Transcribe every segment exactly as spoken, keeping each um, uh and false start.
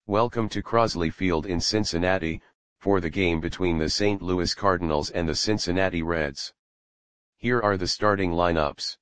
Welcome to Crosley Field in Cincinnati, for the game between the Saint Louis Cardinals and the Cincinnati Reds. Here are the starting lineups.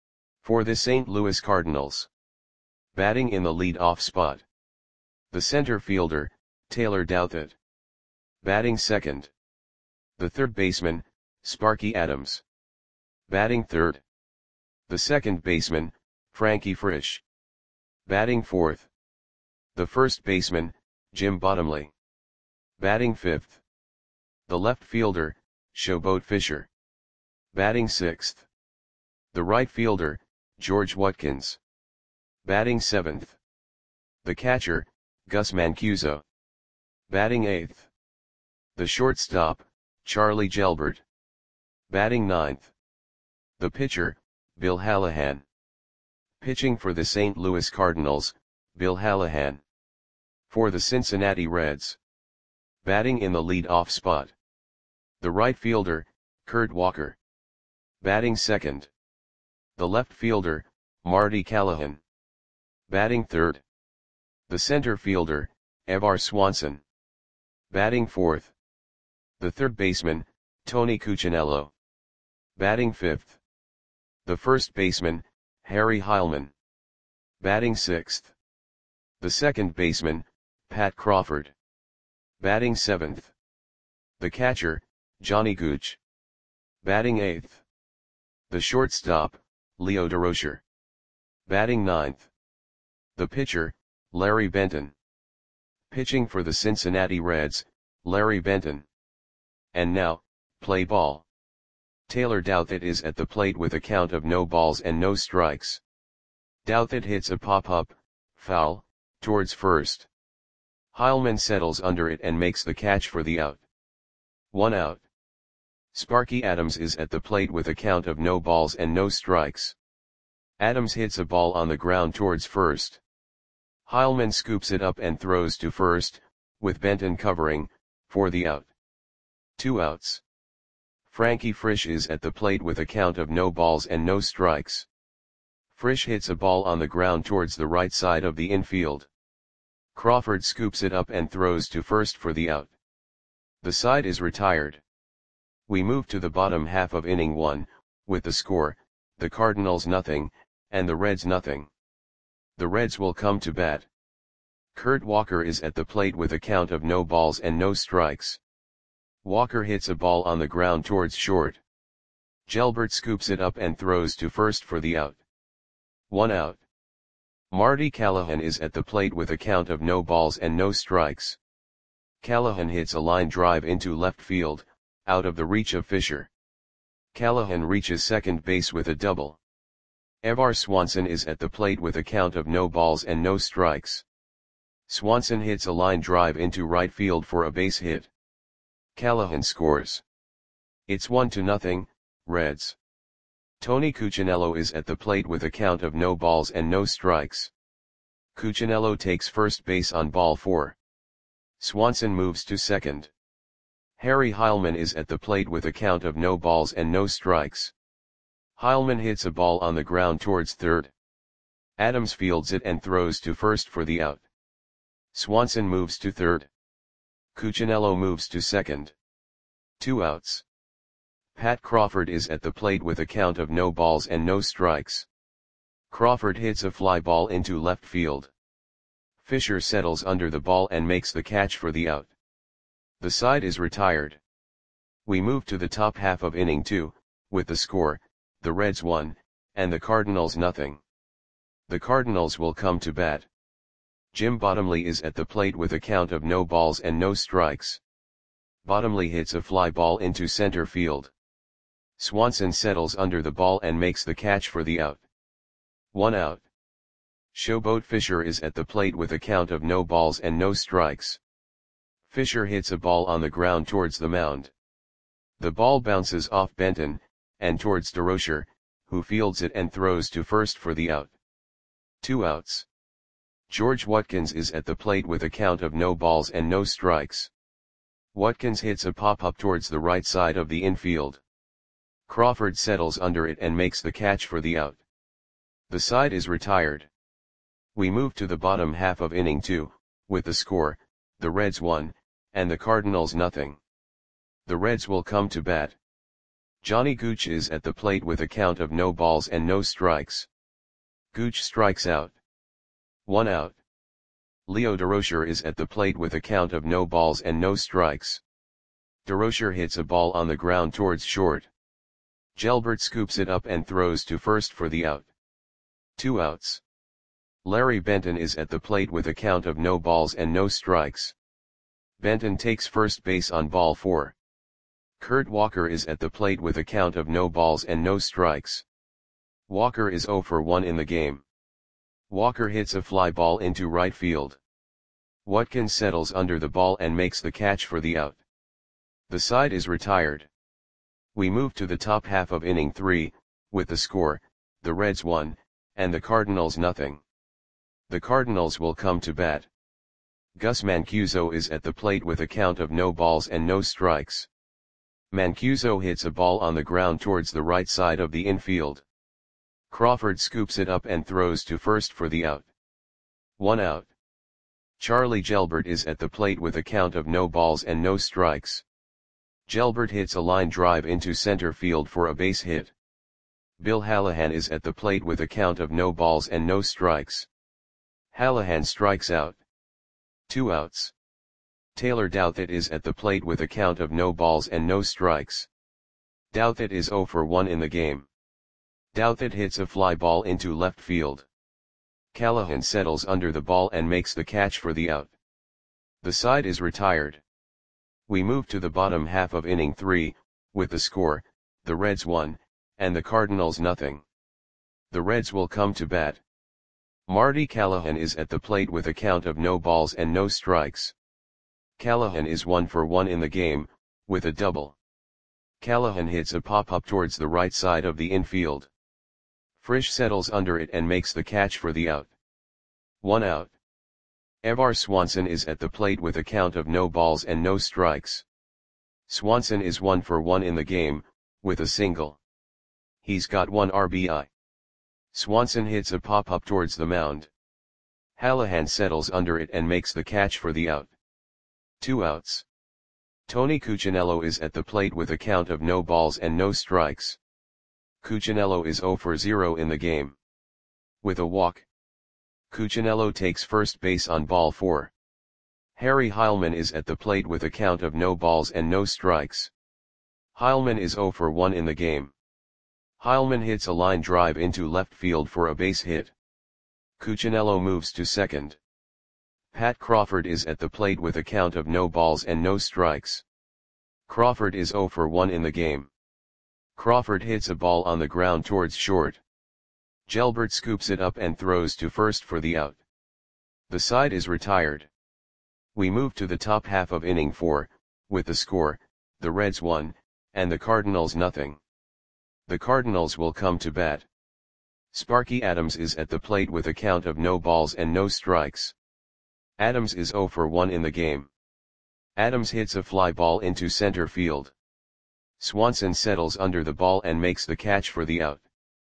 For the Saint Louis Cardinals. Batting in the lead-off spot. The center fielder, Taylor Douthit. Batting second. The third baseman, Sparky Adams. Batting third. The second baseman, Frankie Frisch. Batting fourth. The first baseman, Jim Bottomley. Batting fifth. The left fielder, Showboat Fisher. Batting sixth. The right fielder, George Watkins. Batting seventh. The catcher, Gus Mancuso. Batting eighth. The shortstop, Charlie Gelbert. Batting ninth. The pitcher, Bill Hallahan. Pitching for the Saint Louis Cardinals, Bill Hallahan. For the Cincinnati Reds. Batting in the lead-off spot. The right fielder, Kurt Walker. Batting second. The left fielder, Marty Callahan. Batting third. The center fielder, Evar Swanson. Batting fourth. The third baseman, Tony Cuccinello. Batting fifth. The first baseman, Harry Heilman. Batting sixth. The second baseman, Pat Crawford. Batting seventh. The catcher, Johnny Gooch. Batting eighth. The shortstop, Leo Durocher. Batting ninth. The pitcher, Larry Benton. Pitching for the Cincinnati Reds, Larry Benton. And now, play ball. Taylor Douthit is at the plate with a count of no balls and no strikes. Douthit hits a pop-up, foul, towards first. Heilman settles under it and makes the catch for the out. One out. Sparky Adams is at the plate with a count of no balls and no strikes. Adams hits a ball on the ground towards first. Heilman scoops it up and throws to first, with Benton covering, for the out. Two outs. Frankie Frisch is at the plate with a count of no balls and no strikes. Frisch hits a ball on the ground towards the right side of the infield. Crawford scoops it up and throws to first for the out. The side is retired. We move to the bottom half of inning one, with the score, the Cardinals nothing, and the Reds nothing. The Reds will come to bat. Kurt Walker is at the plate with a count of no balls and no strikes. Walker hits a ball on the ground towards short. Gelbert scoops it up and throws to first for the out. One out. Marty Callahan is at the plate with a count of no balls and no strikes. Callahan hits a line drive into left field, out of the reach of Fisher. Callahan reaches second base with a double. Evar Swanson is at the plate with a count of no balls and no strikes. Swanson hits a line drive into right field for a base hit. Callahan scores. It's one to nothing, Reds. Tony Cuccinello is at the plate with a count of no balls and no strikes. Cuccinello takes first base on ball four. Swanson moves to second. Harry Heilman is at the plate with a count of no balls and no strikes. Heilman hits a ball on the ground towards third. Adams fields it and throws to first for the out. Swanson moves to third. Cuccinello moves to second. Two outs. Pat Crawford is at the plate with a count of no balls and no strikes. Crawford hits a fly ball into left field. Fisher settles under the ball and makes the catch for the out. The side is retired. We move to the top half of inning two, with the score, the Reds one, and the Cardinals nothing. The Cardinals will come to bat. Jim Bottomley is at the plate with a count of no balls and no strikes. Bottomley hits a fly ball into center field. Swanson settles under the ball and makes the catch for the out. One out. Showboat Fisher is at the plate with a count of no balls and no strikes. Fisher hits a ball on the ground towards the mound. The ball bounces off Benton, and towards Durocher, who fields it and throws to first for the out. Two outs. George Watkins is at the plate with a count of no balls and no strikes. Watkins hits a pop-up towards the right side of the infield. Crawford settles under it and makes the catch for the out. The side is retired. We move to the bottom half of inning two, with the score, the Reds one, and the Cardinals nothing. The Reds will come to bat. Johnny Gooch is at the plate with a count of no balls and no strikes. Gooch strikes out. One out. Leo Durocher is at the plate with a count of no balls and no strikes. Durocher hits a ball on the ground towards short. Gelbert scoops it up and throws to first for the out. Two outs. Larry Benton is at the plate with a count of no balls and no strikes. Benton takes first base on ball four. Kurt Walker is at the plate with a count of no balls and no strikes. Walker is oh for one in the game. Walker hits a fly ball into right field. Watkins settles under the ball and makes the catch for the out. The side is retired. We move to the top half of inning three, with the score, the Reds one, and the Cardinals nothing. The Cardinals will come to bat. Gus Mancuso is at the plate with a count of no balls and no strikes. Mancuso hits a ball on the ground towards the right side of the infield. Crawford scoops it up and throws to first for the out. One out. Charlie Gelbert is at the plate with a count of no balls and no strikes. Gelbert hits a line drive into center field for a base hit. Bill Hallahan is at the plate with a count of no balls and no strikes. Hallahan strikes out. Two outs. Taylor Douthit is at the plate with a count of no balls and no strikes. Douthit is oh for one in the game. Douthit hits a fly ball into left field. Callahan settles under the ball and makes the catch for the out. The side is retired. We move to the bottom half of inning three, with the score, the Reds one, and the Cardinals nothing. The Reds will come to bat. Marty Callahan is at the plate with a count of no balls and no strikes. Callahan is one for one in the game, with a double. Callahan hits a pop-up towards the right side of the infield. Frisch settles under it and makes the catch for the out. One out. Evar Swanson is at the plate with a count of no balls and no strikes. Swanson is one for one in the game, with a single. He's got one R B I. Swanson hits a pop-up towards the mound. Hallahan settles under it and makes the catch for the out. Two outs. Tony Cuccinello is at the plate with a count of no balls and no strikes. Cuccinello is oh for zero in the game. With a walk. Cuccinello takes first base on ball four. Harry Heilman is at the plate with a count of no balls and no strikes. Heilman is oh for one in the game. Heilman hits a line drive into left field for a base hit. Cuccinello moves to second. Pat Crawford is at the plate with a count of no balls and no strikes. Crawford is oh for one in the game. Crawford hits a ball on the ground towards short. Gelbert scoops it up and throws to first for the out. The side is retired. We move to the top half of inning four, with the score, the Reds one, and the Cardinals nothing. The Cardinals will come to bat. Sparky Adams is at the plate with a count of no balls and no strikes. Adams is oh for one in the game. Adams hits a fly ball into center field. Swanson settles under the ball and makes the catch for the out.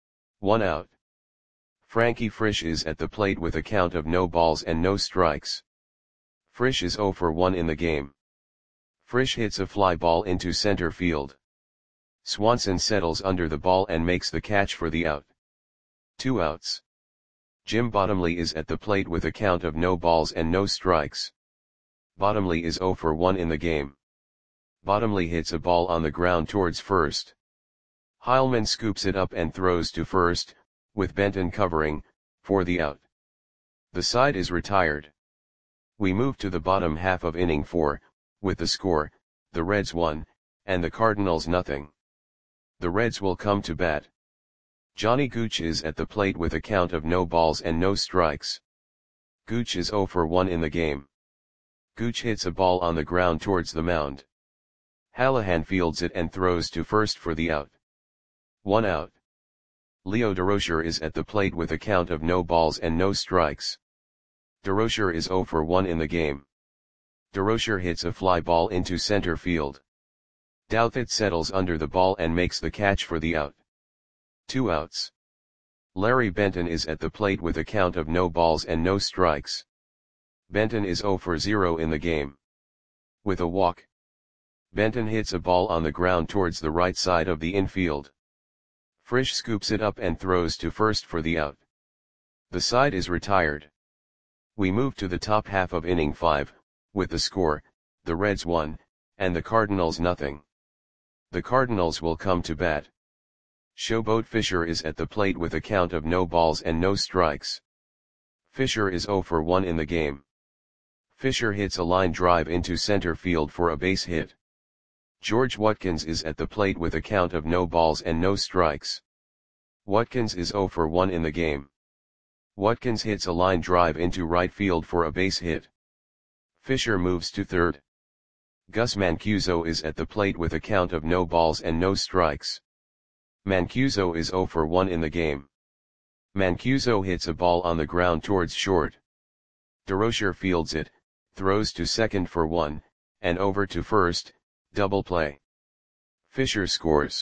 One out. Frankie Frisch is at the plate with a count of no balls and no strikes. Frisch is oh for one in the game. Frisch hits a fly ball into center field. Swanson settles under the ball and makes the catch for the out. Two outs. Jim Bottomley is at the plate with a count of no balls and no strikes. Bottomley is oh for one in the game. Bottomley hits a ball on the ground towards first. Heilman scoops it up and throws to first, with Benton covering, for the out. The side is retired. We move to the bottom half of inning four, with the score, the Reds one, and the Cardinals nothing. The Reds will come to bat. Johnny Gooch is at the plate with a count of no balls and no strikes. Gooch is oh for one in the game. Gooch hits a ball on the ground towards the mound. Hallahan fields it and throws to first for the out. One out. Leo Durocher is at the plate with a count of no balls and no strikes. Durocher is oh for one in the game. Durocher hits a fly ball into center field. Douthit settles under the ball and makes the catch for the out. Two outs. Larry Benton is at the plate with a count of no balls and no strikes. Benton is zero for zero in the game. With a walk, Benton hits a ball on the ground towards the right side of the infield. Frisch scoops it up and throws to first for the out. The side is retired. We move to the top half of inning five, with the score, the Reds one, and the Cardinals nothing. The Cardinals will come to bat. Showboat Fisher is at the plate with a count of no balls and no strikes. Fisher is zero for one in the game. Fisher hits a line drive into center field for a base hit. George Watkins is at the plate with a count of no balls and no strikes. Watkins is zero for one in the game. Watkins hits a line drive into right field for a base hit. Fisher moves to third. Gus Mancuso is at the plate with a count of no balls and no strikes. Mancuso is zero for one in the game. Mancuso hits a ball on the ground towards short. DeRocher fields it, throws to second for one, and over to first, double play. Fisher scores.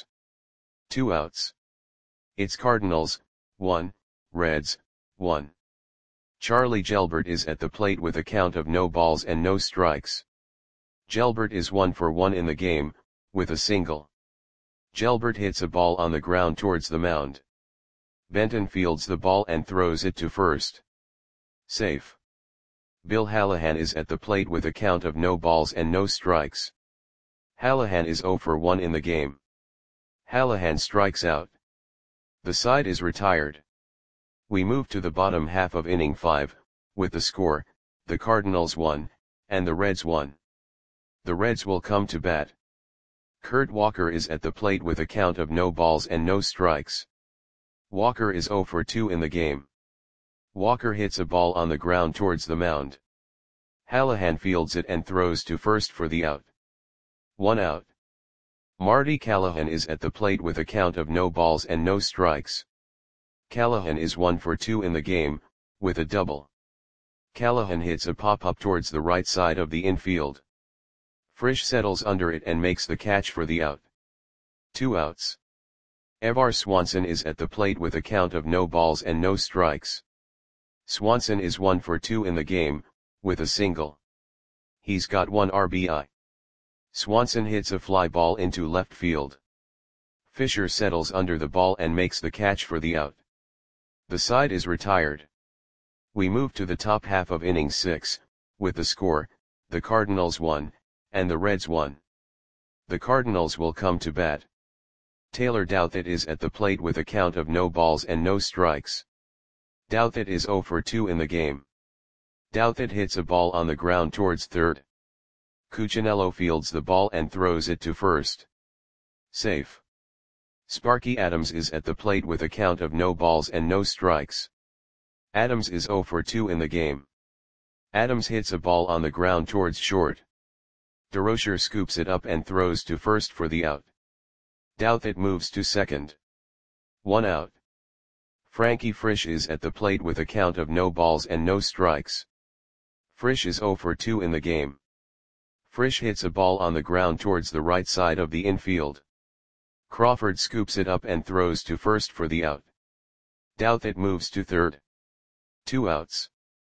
Two outs. It's Cardinals, one, Reds, one. Charlie Gelbert is at the plate with a count of no balls and no strikes. Gelbert is one for one in the game, with a single. Gelbert hits a ball on the ground towards the mound. Benton fields the ball and throws it to first. Safe. Bill Hallahan is at the plate with a count of no balls and no strikes. Hallahan is zero for one in the game. Hallahan strikes out. The side is retired. We move to the bottom half of inning five, with the score, the Cardinals one, and the Reds one. The Reds will come to bat. Kurt Walker is at the plate with a count of no balls and no strikes. Walker is zero for two in the game. Walker hits a ball on the ground towards the mound. Hallahan fields it and throws to first for the out. One out. Marty Callahan is at the plate with a count of no balls and no strikes. Callahan is one for two in the game, with a double. Callahan hits a pop-up towards the right side of the infield. Frisch settles under it and makes the catch for the out. Two outs. Evar Swanson is at the plate with a count of no balls and no strikes. Swanson is one for two in the game, with a single. He's got one R B I. Swanson hits a fly ball into left field. Fisher settles under the ball and makes the catch for the out. The side is retired. We move to the top half of inning six, with the score, the Cardinals one, and the Reds one. The Cardinals will come to bat. Taylor Douthit is at the plate with a count of no balls and no strikes. Douthit is zero for two in the game. Douthit hits a ball on the ground towards third. Cuccinello fields the ball and throws it to first. Safe. Sparky Adams is at the plate with a count of no balls and no strikes. Adams is zero for two in the game. Adams hits a ball on the ground towards short. DeRocher scoops it up and throws to first for the out. Douthit moves to second. One out. Frankie Frisch is at the plate with a count of no balls and no strikes. Frisch is zero for two in the game. Frisch hits a ball on the ground towards the right side of the infield. Crawford scoops it up and throws to first for the out. Douthit moves to third. Two outs.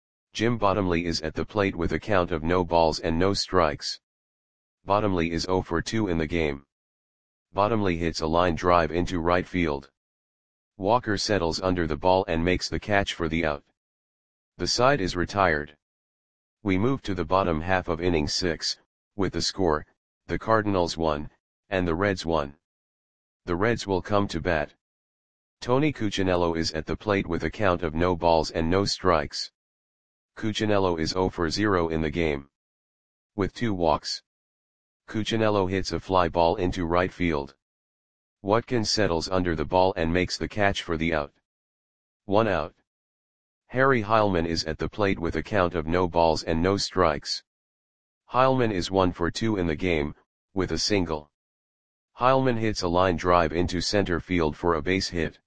Jim Bottomley is at the plate with a count of no balls and no strikes. Bottomley is zero for two in the game. Bottomley hits a line drive into right field. Walker settles under the ball and makes the catch for the out. The side is retired. We move to the bottom half of inning six, with the score, the Cardinals one, and the Reds one. The Reds will come to bat. Tony Cuccinello is at the plate with a count of no balls and no strikes. Cuccinello is zero for zero in the game. With two walks. Cuccinello hits a fly ball into right field. Watkins settles under the ball and makes the catch for the out. One out. Harry Heilman is at the plate with a count of no balls and no strikes. Heilman is one for two in the game, with a single. Heilman hits a line drive into center field for a base hit.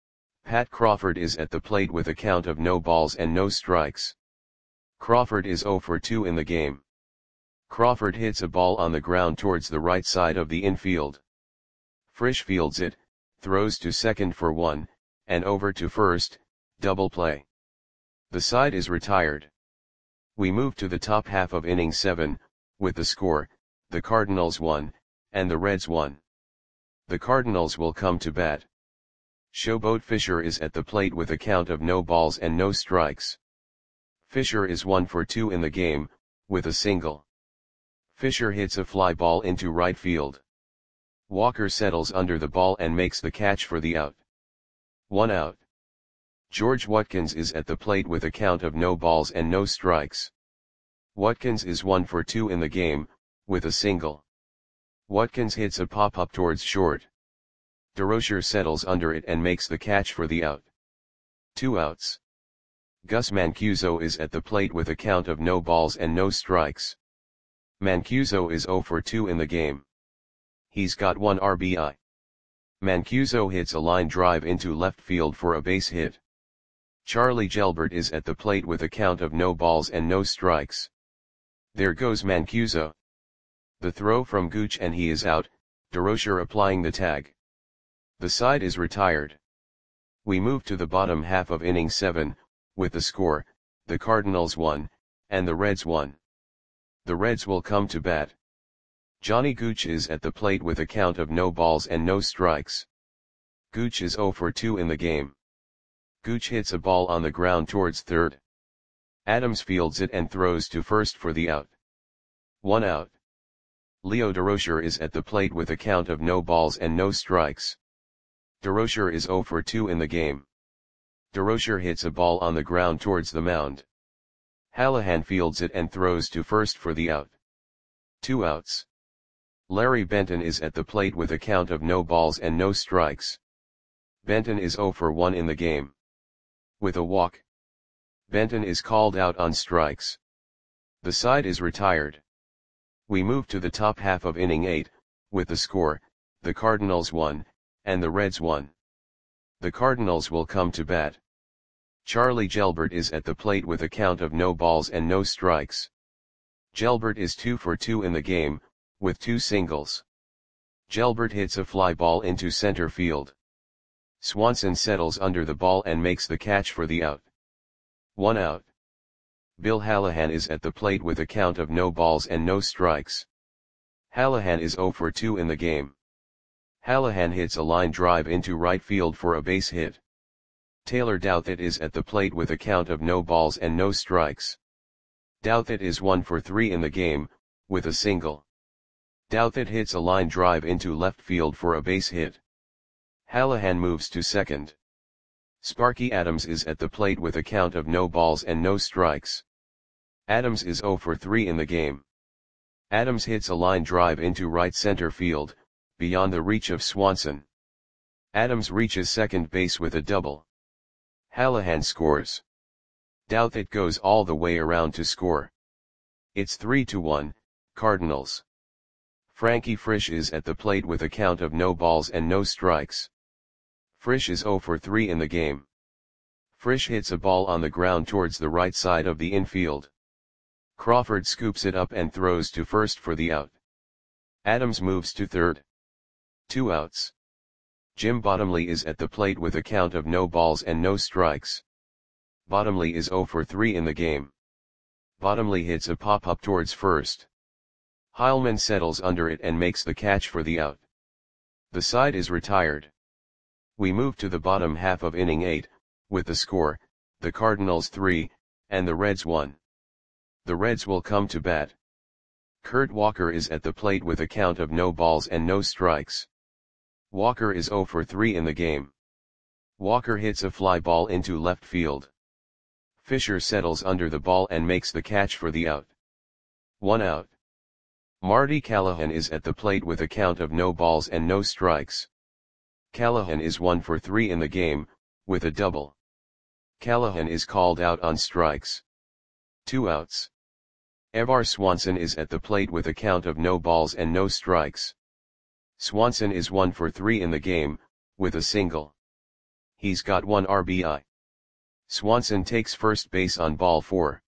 Pat Crawford is at the plate with a count of no balls and no strikes. Crawford is zero for two in the game. Crawford hits a ball on the ground towards the right side of the infield. Frisch fields it, throws to second for one, and over to first, double play. The side is retired. We move to the top half of inning seven, with the score, the Cardinals one, and the Reds one. The Cardinals will come to bat. Showboat Fisher is at the plate with a count of no balls and no strikes. Fisher is one for two in the game, with a single. Fisher hits a fly ball into right field. Walker settles under the ball and makes the catch for the out. One out. George Watkins is at the plate with a count of no balls and no strikes. Watkins is one for two in the game, with a single. Watkins hits a pop-up towards short. DeRocher settles under it and makes the catch for the out. Two outs. Gus Mancuso is at the plate with a count of no balls and no strikes. Mancuso is zero for two in the game. He's got one R B I. Mancuso hits a line drive into left field for a base hit. Charlie Gelbert is at the plate with a count of no balls and no strikes. There goes Mancuso. The throw from Gooch and he is out, DeRocher applying the tag. The side is retired. We move to the bottom half of inning seven, with the score, the Cardinals one, and the Reds one. The Reds will come to bat. Johnny Gooch is at the plate with a count of no balls and no strikes. Gooch is zero for two in the game. Gooch hits a ball on the ground towards third. Adams fields it and throws to first for the out. One out. Leo DeRocher is at the plate with a count of no balls and no strikes. DeRocher is zero for two in the game. DeRocher hits a ball on the ground towards the mound. Hallahan fields it and throws to first for the out. Two outs. Larry Benton is at the plate with a count of no balls and no strikes. Benton is zero for one in the game. With a walk. Benton is called out on strikes. The side is retired. We move to the top half of inning eight, with the score, the Cardinals one, and the Reds one. The Cardinals will come to bat. Charlie Gelbert is at the plate with a count of no balls and no strikes. Gelbert is two for two in the game, with two singles. Gelbert hits a fly ball into center field. Swanson settles under the ball and makes the catch for the out. One out. Bill Hallahan is at the plate with a count of no balls and no strikes. Hallahan is zero for two in the game. Hallahan hits a line drive into right field for a base hit. Taylor Douthit is at the plate with a count of no balls and no strikes. Douthit is one for three in the game, with a single. Douthit hits a line drive into left field for a base hit. Hallahan moves to second. Sparky Adams is at the plate with a count of no balls and no strikes. Adams is zero for three in the game. Adams hits a line drive into right center field, beyond the reach of Swanson. Adams reaches second base with a double. Hallahan scores. Douthit goes all the way around to score. It's three to one, Cardinals. Frankie Frisch is at the plate with a count of no balls and no strikes. Frisch is zero for three in the game. Frisch hits a ball on the ground towards the right side of the infield. Crawford scoops it up and throws to first for the out. Adams moves to third. Two outs. Jim Bottomley is at the plate with a count of no balls and no strikes. Bottomley is zero for three in the game. Bottomley hits a pop-up towards first. Heilman settles under it and makes the catch for the out. The side is retired. We move to the bottom half of inning eight, with the score, the Cardinals three, and the Reds one. The Reds will come to bat. Kurt Walker is at the plate with a count of no balls and no strikes. Walker is zero for three in the game. Walker hits a fly ball into left field. Fisher settles under the ball and makes the catch for the out. One out. Marty Callahan is at the plate with a count of no balls and no strikes. Callahan is one for three in the game, with a double. Callahan is called out on strikes. Two outs. Evar Swanson is at the plate with a count of no balls and no strikes. Swanson is one for three in the game, with a single. He's got one R B I. Swanson takes first base on ball four.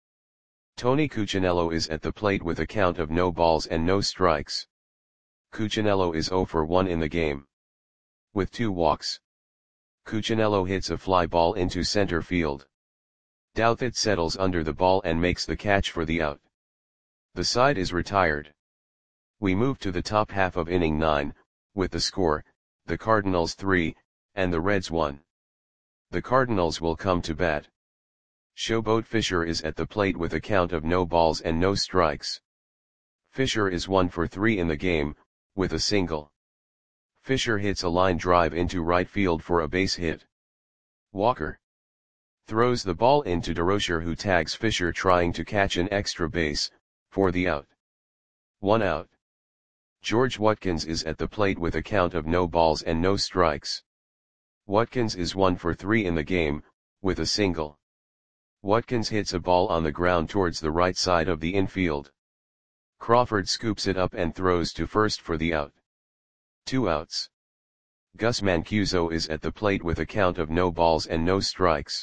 Tony Cuccinello is at the plate with a count of no balls and no strikes. Cuccinello is zero for one in the game. With two walks. Cuccinello hits a fly ball into center field. Douthit settles under the ball and makes the catch for the out. The side is retired. We move to the top half of inning nine, with the score, the Cardinals three, and the Reds one. The Cardinals will come to bat. Showboat Fisher is at the plate with a count of no balls and no strikes. Fisher is one for three in the game, with a single. Fisher hits a line drive into right field for a base hit. Walker throws the ball into DeRocher, who tags Fisher trying to catch an extra base, for the out. One out. George Watkins is at the plate with a count of no balls and no strikes. Watkins is one for three in the game, with a single. Watkins hits a ball on the ground towards the right side of the infield. Crawford scoops it up and throws to first for the out. Two outs. Gus Mancuso is at the plate with a count of no balls and no strikes.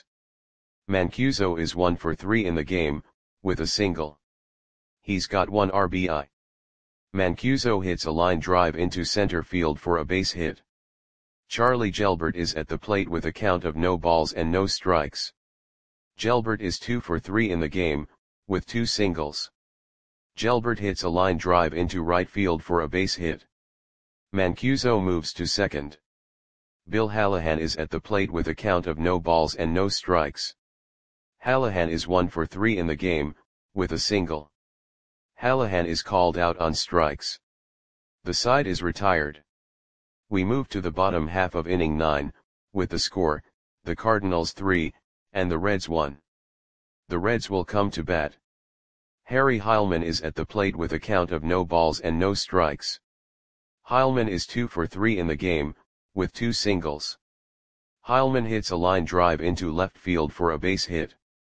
Mancuso is one for three in the game, with a single. He's got one R B I. Mancuso hits a line drive into center field for a base hit. Charlie Gelbert is at the plate with a count of no balls and no strikes. Gelbert is two for three in the game, with two singles. Gelbert hits a line drive into right field for a base hit. Mancuso moves to second. Bill Hallahan is at the plate with a count of no balls and no strikes. Hallahan is one for three in the game, with a single. Hallahan is called out on strikes. The side is retired. We move to the bottom half of inning nine, with the score, the Cardinals three, and the Reds one. The Reds will come to bat. Harry Heilman is at the plate with a count of no balls and no strikes. Heilman is two for three in the game, with two singles. Heilman hits a line drive into left field for a base hit.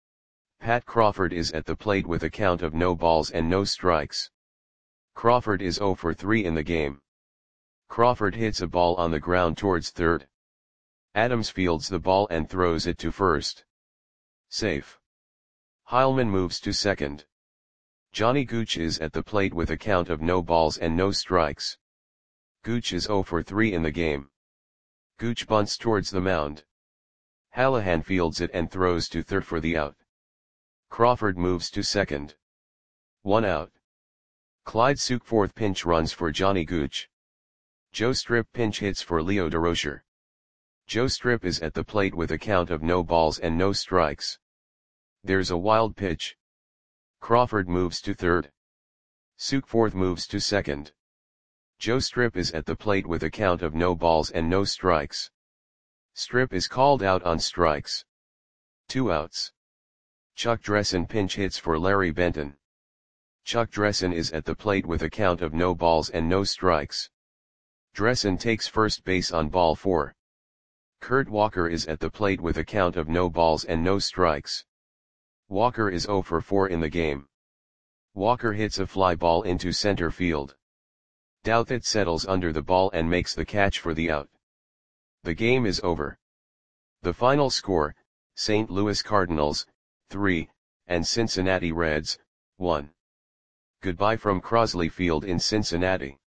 Pat Crawford is at the plate with a count of no balls and no strikes. Crawford is zero for three in the game. Crawford hits a ball on the ground towards third. Adams fields the ball and throws it to first. Safe. Heilman moves to second. Johnny Gooch is at the plate with a count of no balls and no strikes. Gooch is zero for three in the game. Gooch bunts towards the mound. Hallahan fields it and throws to third for the out. Crawford moves to second. One out. Clyde Sukeforth pinch runs for Johnny Gooch. Joe Strip pinch hits for Leo DeRocher. Joe Strip is at the plate with a count of no balls and no strikes. There's a wild pitch. Crawford moves to third. Sukeforth moves to second. Joe Strip is at the plate with a count of no balls and no strikes. Strip is called out on strikes. Two outs. Chuck Dressen pinch hits for Larry Benton. Chuck Dressen is at the plate with a count of no balls and no strikes. Dressen takes first base on ball four. Kurt Walker is at the plate with a count of no balls and no strikes. Walker is zero for four in the game. Walker hits a fly ball into center field. Douthit settles under the ball and makes the catch for the out. The game is over. The final score, Saint Louis Cardinals, three, and Cincinnati Reds, one. Goodbye from Crosley Field in Cincinnati.